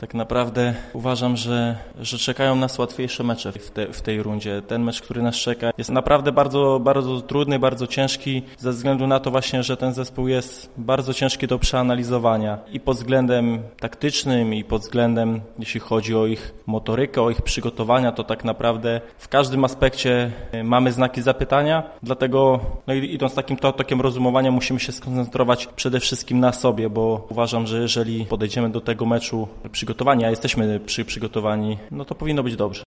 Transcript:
Tak naprawdę uważam, że czekają nas łatwiejsze mecze w tej rundzie. Ten mecz, który nas czeka, jest naprawdę bardzo, bardzo trudny, bardzo ciężki, ze względu na to właśnie, że ten zespół jest bardzo ciężki do przeanalizowania i pod względem taktycznym, i pod względem, jeśli chodzi o ich motorykę, o ich przygotowania, to tak naprawdę w każdym aspekcie mamy znaki zapytania, dlatego idąc takim tokiem rozumowania musimy się skoncentrować przede wszystkim na sobie, bo uważam, że jeżeli podejdziemy do tego meczu przygotowani, a jesteśmy przygotowani, no to powinno być dobrze.